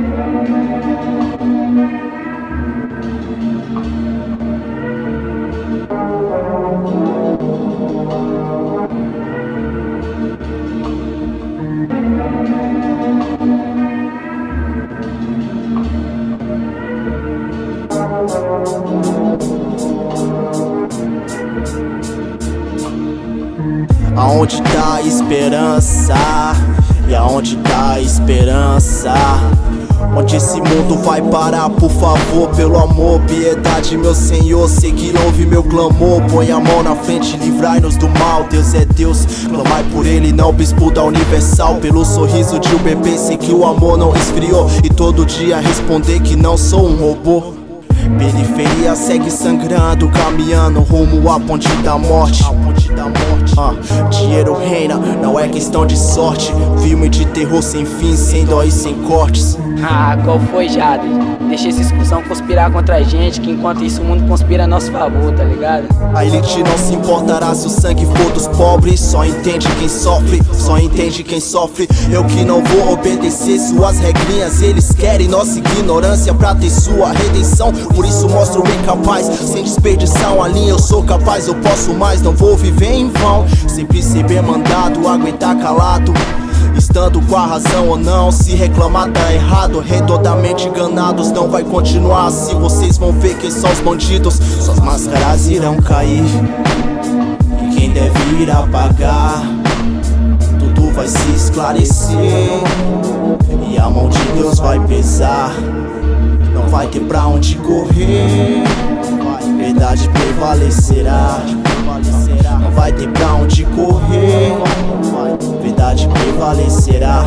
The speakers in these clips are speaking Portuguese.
Aonde tá a esperança? E aonde tá a esperança? Onde esse mundo vai parar, por favor, pelo amor, piedade, meu Senhor, sei que ouve meu clamor. Põe a mão na frente, livrai-nos do mal. Deus é Deus, clamai por ele, não bispo da Universal. Pelo sorriso de um bebê, sei que o amor não esfriou. E todo dia responder que não sou um robô. Periferia segue sangrando, caminhando rumo à ponte da morte. Dinheiro reina, não é questão de sorte. Filme de terror sem fim, sem dó e sem cortes. Qual foi, Jade? Deixa esse cuzão conspirar contra a gente, que enquanto isso o mundo conspira a nosso favor, tá ligado? A elite não se importará se o sangue for dos pobres. Só entende quem sofre, só entende quem sofre. Eu que não vou obedecer suas regrinhas. Eles querem nossa ignorância pra ter sua redenção. Por isso mostro-me capaz, sem desperdiçar uma linha. Eu sou capaz, eu posso mais, não vou viver em vão. Sempre ser bem mandado, aguentar calado, estando com a razão ou não. Se reclamar tá errado, redondamente enganados. Não vai continuar assim, vocês vão ver quem são os bandidos. Suas máscaras irão cair, e quem deve ir apagar, tudo vai se esclarecer, e a mão de Deus vai pesar. Não vai ter pra onde correr, verdade prevalecerá. Não vai ter pra onde correr, verdade prevalecerá.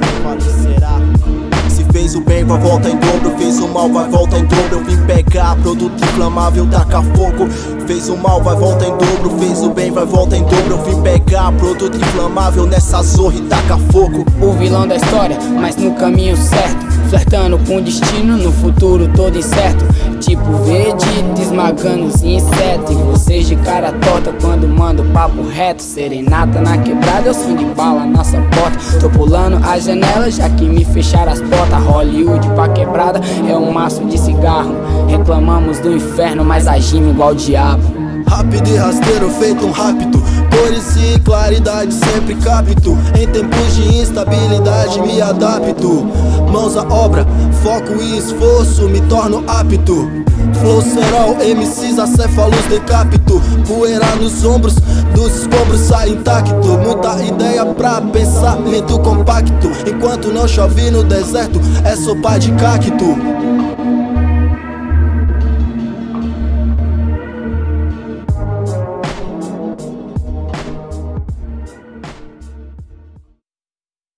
Se fez o bem, vai voltar em dobro. Fez o mal, vai voltar em dobro. Eu vim pegar produto inflamável, tacar fogo. Fez o mal, vai voltar em dobro. Fez o bem, vai voltar em dobro. Eu vim pegar produto inflamável nessa zorra e tacar fogo. O vilão da história, mas no caminho certo, flertando com o destino, no futuro todo incerto. Tipo verde, esmagando os insetos. E vocês de cara torta quando mando papo reto. Serenata na quebrada, eu som de bala nossa porta. Tô pulando a janela, já que me fecharam as portas. Hollywood pra quebrada é um maço de cigarro. Reclamamos do inferno, mas agimos igual o diabo. Rápido e rasteiro, feito um rápido. Cores e claridade sempre capto. Em tempos de instabilidade me adapto. Mãos à obra, foco e esforço, me torno apto. Flow serol, MCs acéfalos decapito. Poeira nos ombros, dos escombros sai intacto. Muita ideia pra pensamento compacto. Enquanto não chove no deserto, é sopa de cacto.